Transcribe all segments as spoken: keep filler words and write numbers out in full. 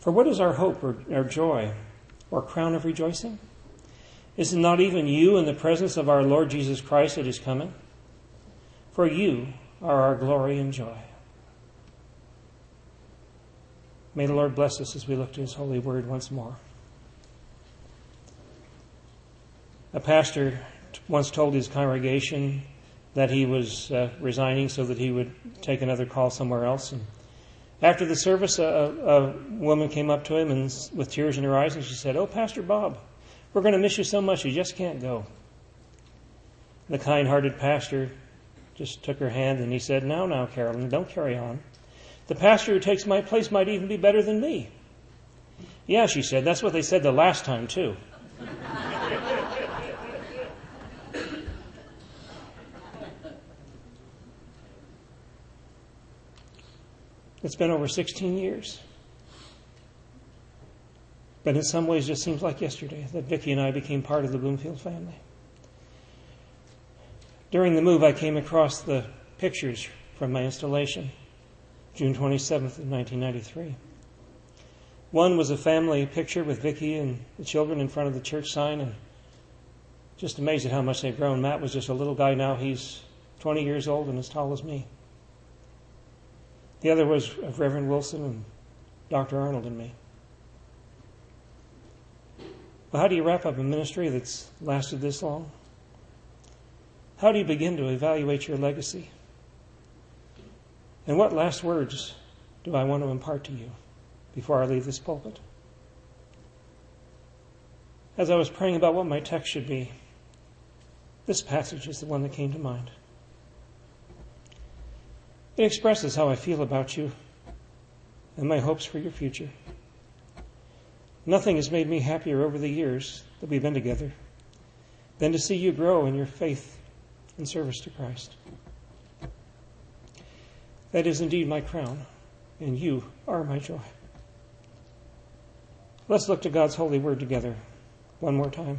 For what is our hope or our joy or crown of rejoicing? Is it not even you in the presence of our Lord Jesus Christ that is coming? For you are our glory and joy. May the Lord bless us as we look to his holy word once more. A pastor once told his congregation that he was uh, resigning so that he would take another call somewhere else. And after the service, a, a woman came up to him and with tears in her eyes, and she said, "Oh, Pastor Bob, we're going to miss you so much, you just can't go." The kind-hearted pastor just took her hand and he said, "Now, now, Carolyn, don't carry on. The pastor who takes my place might even be better than me." "Yeah," she said, "that's what they said the last time, too." It's been over sixteen years. But in some ways it just seems like yesterday that Vicki and I became part of the Bloomfield family. During the move, I came across the pictures from my installation, June twenty-seventh of nineteen ninety-three. One was a family picture with Vicki and the children in front of the church sign, and just amazed at how much they've grown. Matt was just a little guy now. He's twenty years old and as tall as me. The other was of Reverend Wilson and Doctor Arnold and me. Well, how do you wrap up a ministry that's lasted this long? How do you begin to evaluate your legacy? And what last words do I want to impart to you before I leave this pulpit? As I was praying about what my text should be, this passage is the one that came to mind. It expresses how I feel about you and my hopes for your future. Nothing has made me happier over the years that we've been together than to see you grow in your faith and service to Christ. That is indeed my crown, and you are my joy. Let's look to God's holy word together one more time.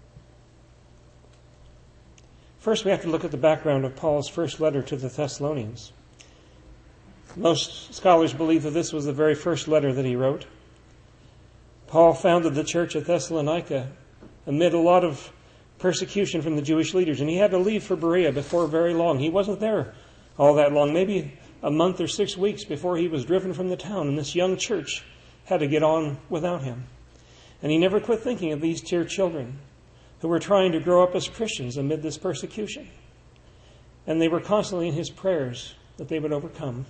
First, we have to look at the background of Paul's first letter to the Thessalonians. Most scholars believe that this was the very first letter that he wrote. Paul founded the church at Thessalonica amid a lot of persecution from the Jewish leaders, and he had to leave for Berea before very long. He wasn't there all that long, maybe a month or six weeks before he was driven from the town, and this young church had to get on without him. And he never quit thinking of these dear children who were trying to grow up as Christians amid this persecution. And they were constantly in his prayers that they would overcome.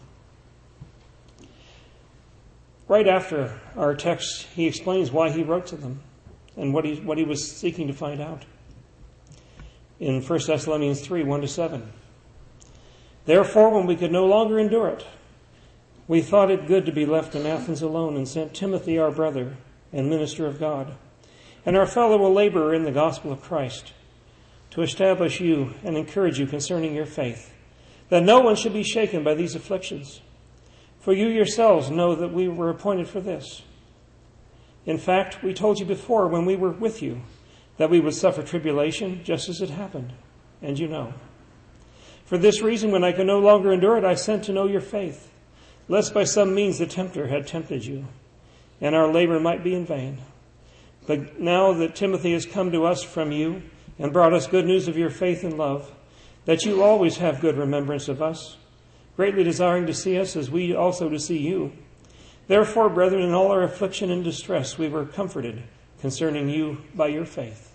Right after our text, he explains why he wrote to them and what he, what he was seeking to find out. In First Thessalonians three, one to seven. "Therefore, when we could no longer endure it, we thought it good to be left in Athens alone and sent Timothy, our brother and minister of God, and our fellow laborer in the gospel of Christ, to establish you and encourage you concerning your faith, that no one should be shaken by these afflictions. For you yourselves know that we were appointed for this. In fact, we told you before when we were with you that we would suffer tribulation just as it happened, and you know. For this reason, when I could no longer endure it, I sent to know your faith, lest by some means the tempter had tempted you, and our labor might be in vain. But now that Timothy has come to us from you and brought us good news of your faith and love, that you always have good remembrance of us, greatly desiring to see us as we also to see you. Therefore, brethren, in all our affliction and distress, we were comforted concerning you by your faith."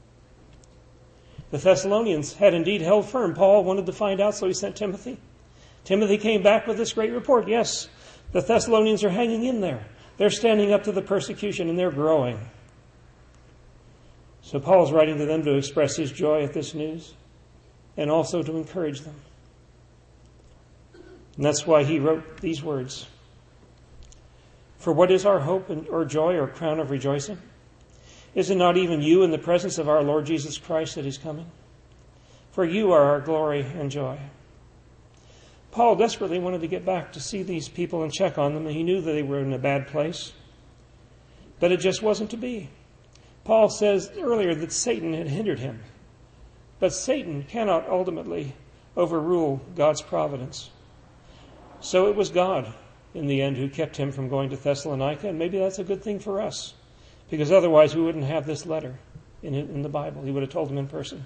The Thessalonians had indeed held firm. Paul wanted to find out, so he sent Timothy. Timothy came back with this great report. Yes, the Thessalonians are hanging in there. They're standing up to the persecution and they're growing. So Paul's writing to them to express his joy at this news and also to encourage them. And that's why he wrote these words. "For what is our hope and, or joy or crown of rejoicing? Is it not even you in the presence of our Lord Jesus Christ that is coming? For you are our glory and joy." Paul desperately wanted to get back to see these people and check on them, and he knew that they were in a bad place. But it just wasn't to be. Paul says earlier that Satan had hindered him. But Satan cannot ultimately overrule God's providence. So it was God in the end who kept him from going to Thessalonica, and maybe that's a good thing for us, because otherwise we wouldn't have this letter in, in the Bible. He would have told them in person.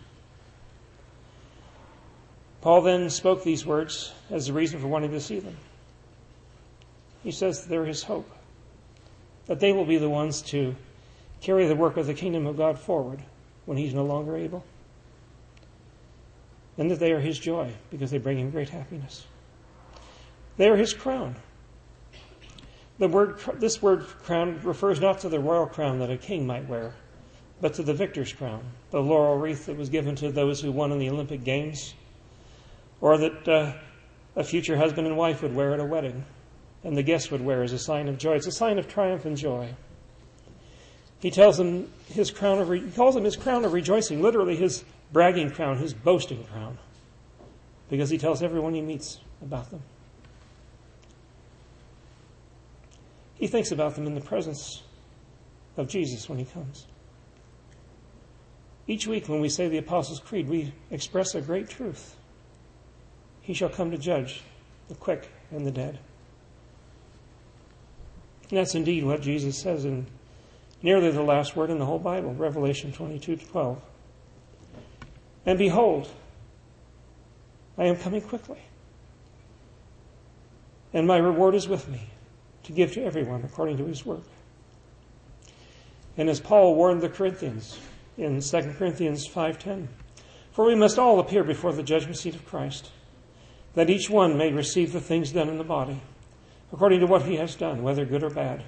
Paul then spoke these words as the reason for wanting to see them. He says they're his hope, that they will be the ones to carry the work of the kingdom of God forward when he's no longer able, and that they are his joy because they bring him great happiness. They are his crown. The word, this word crown refers not to the royal crown that a king might wear, but to the victor's crown, the laurel wreath that was given to those who won in the Olympic Games, or that uh, a future husband and wife would wear at a wedding, and the guest would wear as a sign of joy. It's a sign of triumph and joy. He tells them his crown of re- he calls him his crown of rejoicing, literally his bragging crown, his boasting crown, because he tells everyone he meets about them. He thinks about them in the presence of Jesus when he comes. Each week when we say the Apostles' Creed, we express a great truth. He shall come to judge the quick and the dead. And that's indeed what Jesus says in nearly the last word in the whole Bible, Revelation twenty-two twelve. And behold, I am coming quickly, and my reward is with me, to give to everyone according to his work. And as Paul warned the Corinthians in Second Corinthians five ten, for we must all appear before the judgment seat of Christ, that each one may receive the things done in the body, according to what he has done, whether good or bad.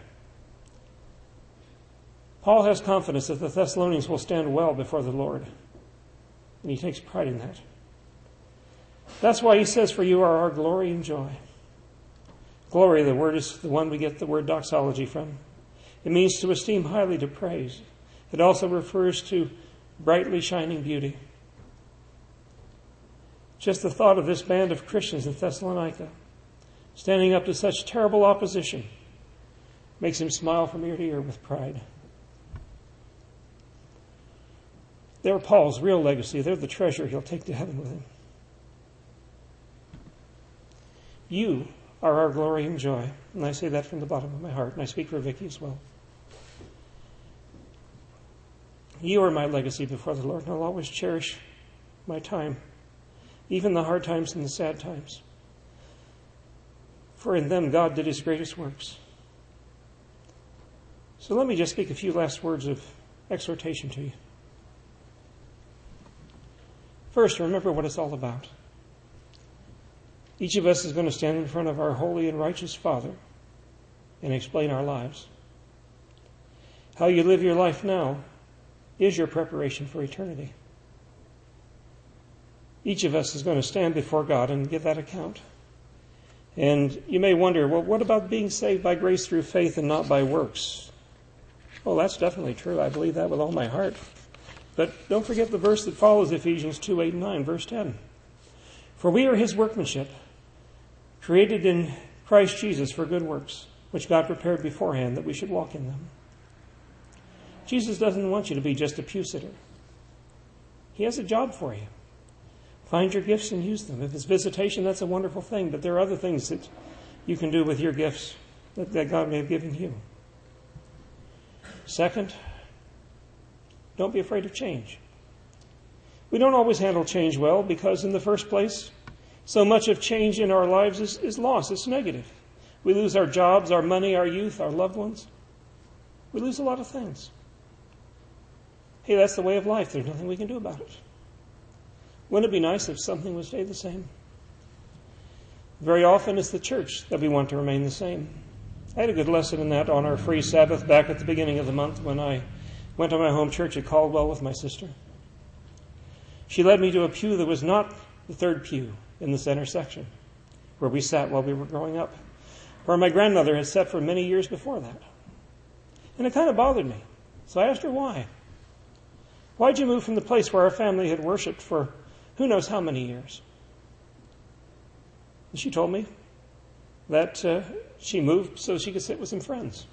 Paul has confidence that the Thessalonians will stand well before the Lord, and he takes pride in that. That's why he says, for you are our glory and joy. Glory, the word is the one we get the word doxology from. It means to esteem highly, to praise. It also refers to brightly shining beauty. Just the thought of this band of Christians in Thessalonica standing up to such terrible opposition makes him smile from ear to ear with pride. They're Paul's real legacy. They're the treasure he'll take to heaven with him. You are our glory and joy. And I say that from the bottom of my heart, and I speak for Vicky as well. You are my legacy before the Lord, and I'll always cherish my time, even the hard times and the sad times. For in them God did his greatest works. So let me just speak a few last words of exhortation to you. First, remember what it's all about. Each of us is going to stand in front of our holy and righteous Father and explain our lives. How you live your life now is your preparation for eternity. Each of us is going to stand before God and give that account. And you may wonder, well, what about being saved by grace through faith and not by works? Well, that's definitely true. I believe that with all my heart. But don't forget the verse that follows Ephesians two, eight, and nine, verse ten. For we are his workmanship, created in Christ Jesus for good works, which God prepared beforehand that we should walk in them. Jesus doesn't want you to be just a pew sitter. He has a job for you. Find your gifts and use them. If it's visitation, that's a wonderful thing, but there are other things that you can do with your gifts that, that God may have given you. Second, don't be afraid of change. We don't always handle change well because, in the first place, so much of change in our lives is, is loss. It's negative. We lose our jobs, our money, our youth, our loved ones. We lose a lot of things. Hey, that's the way of life. There's nothing we can do about it. Wouldn't it be nice if something would stay the same? Very often it's the church that we want to remain the same. I had a good lesson in that on our free Sabbath back at the beginning of the month when I went to my home church at Caldwell with my sister. She led me to a pew that was not the third pew in the center section, where we sat while we were growing up, where my grandmother had sat for many years before that. And it kind of bothered me. So I asked her why. Why'd you move from the place where our family had worshipped for who knows how many years? And she told me that uh, she moved so she could sit with some friends.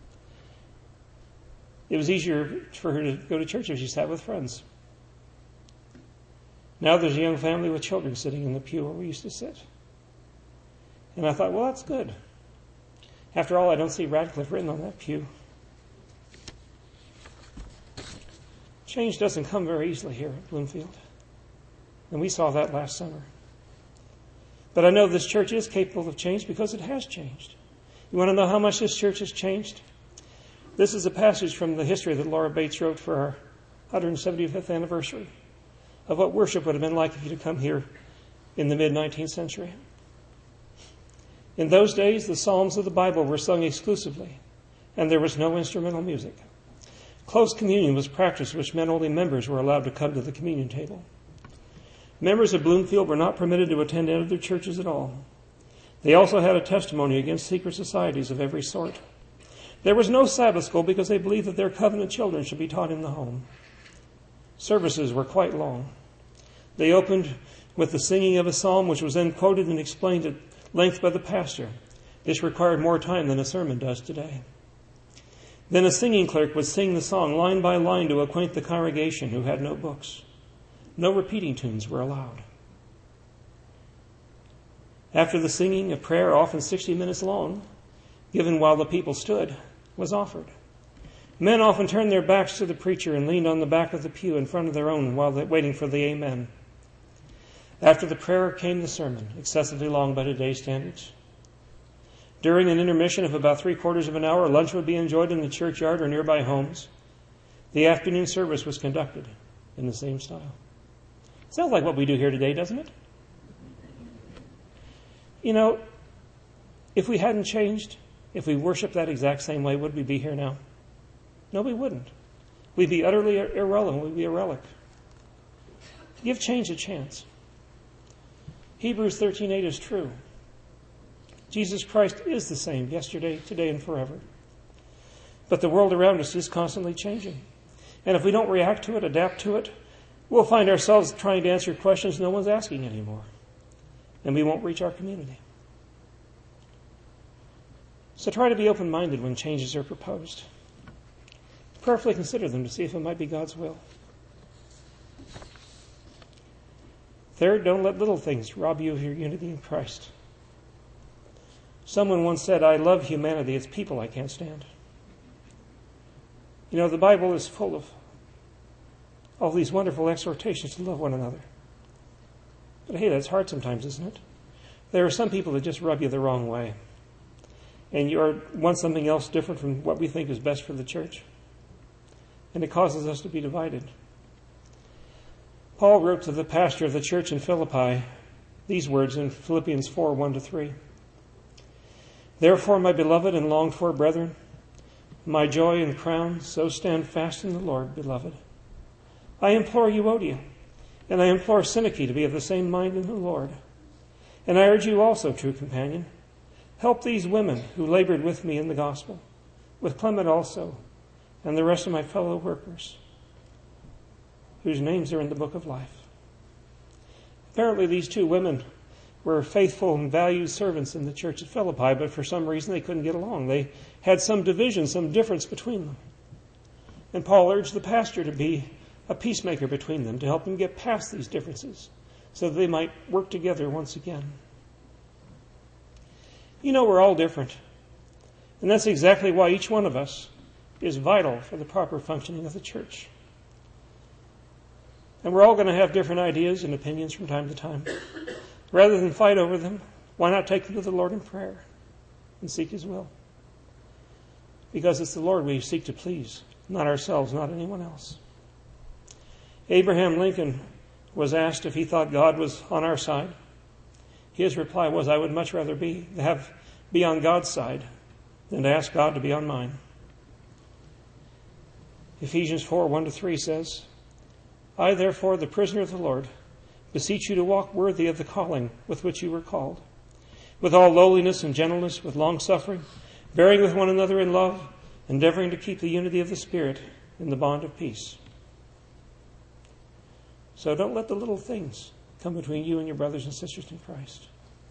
It was easier for her to go to church if she sat with friends. Now there's a young family with children sitting in the pew where we used to sit. And I thought, well, that's good. After all, I don't see Radcliffe written on that pew. Change doesn't come very easily here at Bloomfield. And we saw that last summer. But I know this church is capable of change because it has changed. You want to know how much this church has changed? This is a passage from the history that Laura Bates wrote for our one hundred seventy-fifth anniversary of what worship would have been like if you'd have come here in the mid-nineteenth century. In those days, the Psalms of the Bible were sung exclusively, and there was no instrumental music. Close communion was practiced, which meant only members were allowed to come to the communion table. Members of Bloomfield were not permitted to attend any other churches at all. They also had a testimony against secret societies of every sort. There was no Sabbath school because they believed that their covenant children should be taught in the home. Services were quite long. They opened with the singing of a psalm, which was then quoted and explained at length by the pastor. This required more time than a sermon does today. Then a singing clerk would sing the song line by line to acquaint the congregation who had no books. No repeating tunes were allowed. After the singing, a prayer, often sixty minutes long, given while the people stood, was offered. Men often turned their backs to the preacher and leaned on the back of the pew in front of their own while waiting for the amen. After the prayer came the sermon, excessively long by today's standards. During an intermission of about three quarters of an hour, lunch would be enjoyed in the churchyard or nearby homes. The afternoon service was conducted in the same style. Sounds like what we do here today, doesn't it? You know, if we hadn't changed, if we worshiped that exact same way, would we be here now? No, we wouldn't. We'd be utterly irrelevant. We'd be a relic. Give change a chance. Hebrews thirteen eight is true. Jesus Christ is the same yesterday, today, and forever. But the world around us is constantly changing. And if we don't react to it, adapt to it, we'll find ourselves trying to answer questions no one's asking anymore. And we won't reach our community. So try to be open-minded when changes are proposed. Prayerfully consider them to see if it might be God's will. Third, don't let little things rob you of your unity in Christ. Someone once said, I love humanity. It's people I can't stand. You know, the Bible is full of all these wonderful exhortations to love one another. But hey, that's hard sometimes, isn't it? There are some people that just rub you the wrong way. And you want something else different from what we think is best for the church. And it causes us to be divided. Paul wrote to the pastor of the church in Philippi these words in Philippians four, one to three. Therefore, my beloved and longed for brethren, my joy and crown, so stand fast in the Lord, beloved. I implore Euodia, and I implore Syntyche to be of the same mind in the Lord. And I urge you also, true companion, help these women who labored with me in the gospel, with Clement also, and the rest of my fellow workers, whose names are in the book of life. Apparently these two women were faithful and valued servants in the church at Philippi, but for some reason they couldn't get along. They had some division, some difference between them. And Paul urged the pastor to be a peacemaker between them, to help them get past these differences, so that they might work together once again. You know, we're all different. And that's exactly why each one of us is vital for the proper functioning of the church. And we're all going to have different ideas and opinions from time to time. Rather than fight over them, why not take them to the Lord in prayer and seek His will? Because it's the Lord we seek to please, not ourselves, not anyone else. Abraham Lincoln was asked if he thought God was on our side. His reply was, I would much rather be, have, be on God's side than to ask God to be on mine. Ephesians four, one to three says, I, therefore, the prisoner of the Lord, beseech you to walk worthy of the calling with which you were called, with all lowliness and gentleness, with long-suffering, bearing with one another in love, endeavoring to keep the unity of the Spirit in the bond of peace. So don't let the little things come between you and your brothers and sisters in Christ.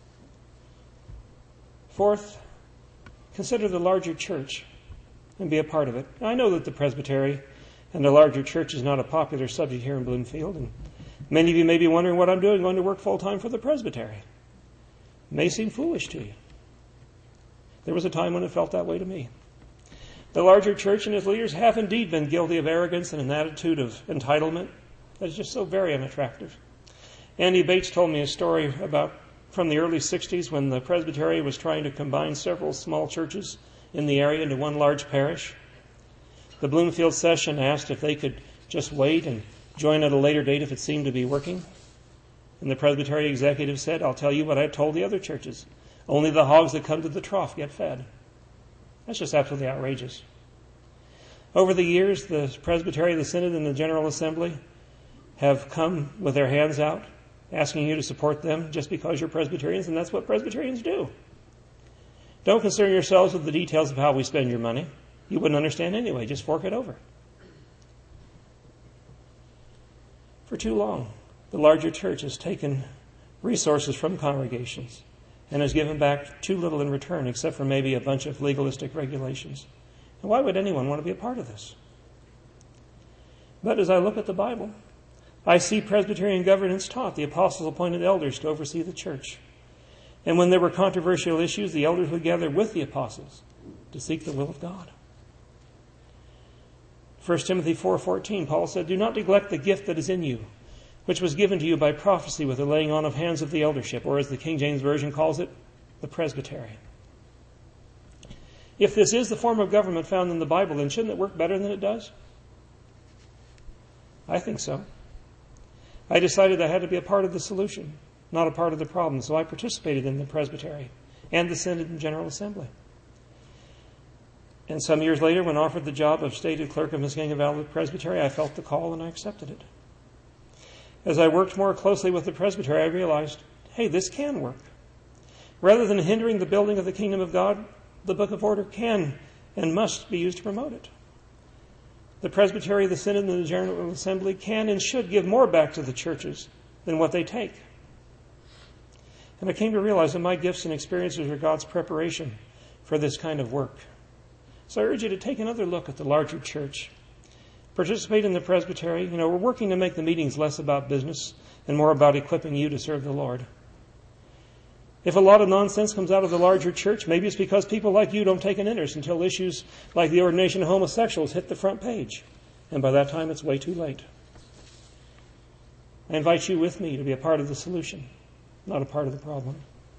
Fourth, consider the larger church and be a part of it. I know that the presbytery and the larger church is not a popular subject here in Bloomfield, and many of you may be wondering what I'm doing, going to work full-time for the presbytery. It may seem foolish to you. There was a time when it felt that way to me. The larger church and its leaders have indeed been guilty of arrogance and an attitude of entitlement that is just so very unattractive. Andy Bates told me a story about from the early sixties when the Presbytery was trying to combine several small churches in the area into one large parish. The Bloomfield session asked if they could just wait and join at a later date if it seemed to be working. And the Presbytery executive said, "I'll tell you what I told the other churches. Only the hogs that come to the trough get fed." That's just absolutely outrageous. Over the years, the Presbytery, the Synod, and the General Assembly have come with their hands out, asking you to support them just because you're Presbyterians, and that's what Presbyterians do. Don't concern yourselves with the details of how we spend your money. You wouldn't understand anyway. Just fork it over. For too long, the larger church has taken resources from congregations and has given back too little in return, except for maybe a bunch of legalistic regulations. And why would anyone want to be a part of this? But as I look at the Bible, I see Presbyterian governance taught. The apostles appointed elders to oversee the church. And when there were controversial issues, the elders would gather with the apostles to seek the will of God. First Timothy four fourteen, Paul said, "Do not neglect the gift that is in you, which was given to you by prophecy with the laying on of hands of the eldership," or as the King James Version calls it, the presbytery. If this is the form of government found in the Bible, then shouldn't it work better than it does? I think so. I decided I had to be a part of the solution, not a part of the problem, so I participated in the presbytery and the Synod and General Assembly. And some years later, when offered the job of stated clerk of Muskanga Valley Presbytery, I felt the call and I accepted it. As I worked more closely with the presbytery, I realized, hey, this can work. Rather than hindering the building of the kingdom of God, the Book of Order can and must be used to promote it. The presbytery, the Synod, and the General Assembly can and should give more back to the churches than what they take. And I came to realize that my gifts and experiences are God's preparation for this kind of work. So I urge you to take another look at the larger church. Participate in the presbytery. You know, we're working to make the meetings less about business and more about equipping you to serve the Lord. If a lot of nonsense comes out of the larger church, maybe it's because people like you don't take an interest until issues like the ordination of homosexuals hit the front page. And by that time, it's way too late. I invite you with me to be a part of the solution, not a part of the problem.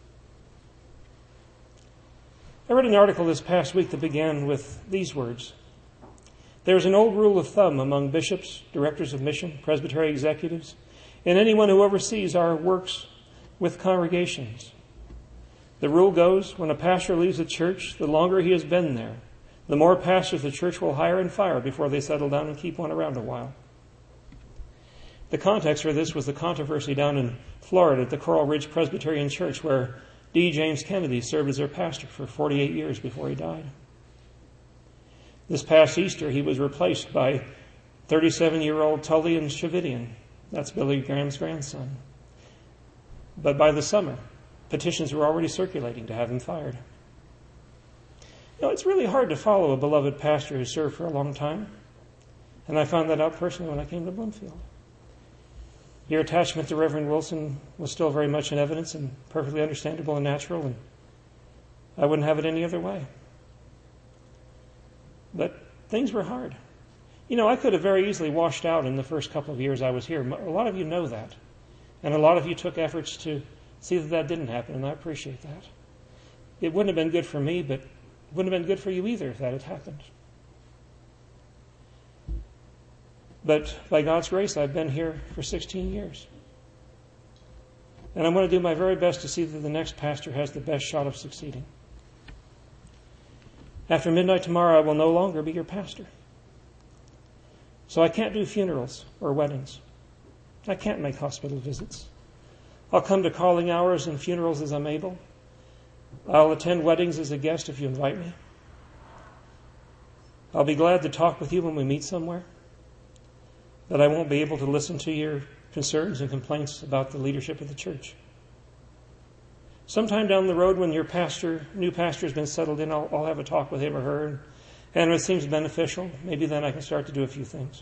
I read an article this past week that began with these words. There's an old rule of thumb among bishops, directors of mission, presbytery executives, and anyone who oversees our works with congregations. The rule goes, when a pastor leaves a church, the longer he has been there, the more pastors the church will hire and fire before they settle down and keep one around a while. The context for this was the controversy down in Florida at the Coral Ridge Presbyterian Church, where D. James Kennedy served as their pastor for forty-eight years before he died. This past Easter, he was replaced by thirty-seven-year-old Tullian Shavidian. That's Billy Graham's grandson. But by the summer, petitions were already circulating to have him fired. You know, it's really hard to follow a beloved pastor who served for a long time. And I found that out personally when I came to Bloomfield. Your attachment to Reverend Wilson was still very much in evidence and perfectly understandable and natural, and I wouldn't have it any other way. But things were hard. You know, I could have very easily washed out in the first couple of years I was here. A lot of you know that. And a lot of you took efforts to see that that didn't happen, and I appreciate that. It wouldn't have been good for me, but it wouldn't have been good for you either if that had happened. But by God's grace, I've been here for sixteen years. And I'm going to do my very best to see that the next pastor has the best shot of succeeding. After midnight tomorrow, I will no longer be your pastor. So I can't do funerals or weddings. I can't make hospital visits. I'll come to calling hours and funerals as I'm able. I'll attend weddings as a guest if you invite me. I'll be glad to talk with you when we meet somewhere. But I won't be able to listen to your concerns and complaints about the leadership of the church. Sometime down the road when your pastor, new pastor has been settled in, I'll, I'll have a talk with him or her. And, and if it seems beneficial, maybe then I can start to do a few things.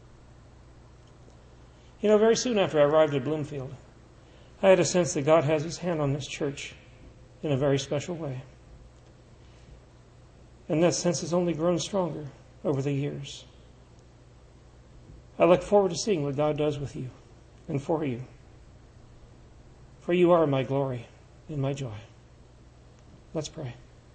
You know, very soon after I arrived at Bloomfield, I had a sense that God has his hand on this church in a very special way. And that sense has only grown stronger over the years. I look forward to seeing what God does with you and for you. For you are my glory and my joy. Let's pray.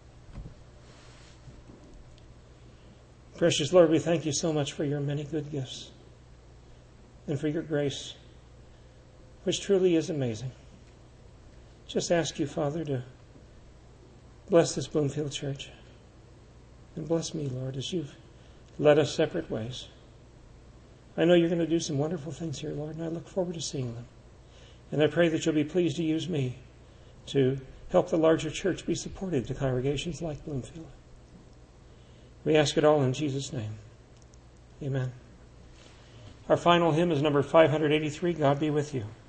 Precious Lord, we thank you so much for your many good gifts and for your grace, which truly is amazing. Just ask you, Father, to bless this Bloomfield Church. And bless me, Lord, as you've led us separate ways. I know you're going to do some wonderful things here, Lord, and I look forward to seeing them. And I pray that you'll be pleased to use me to help the larger church be supportive to congregations like Bloomfield. We ask it all in Jesus' name. Amen. Our final hymn is number five eighty-three, God Be With You.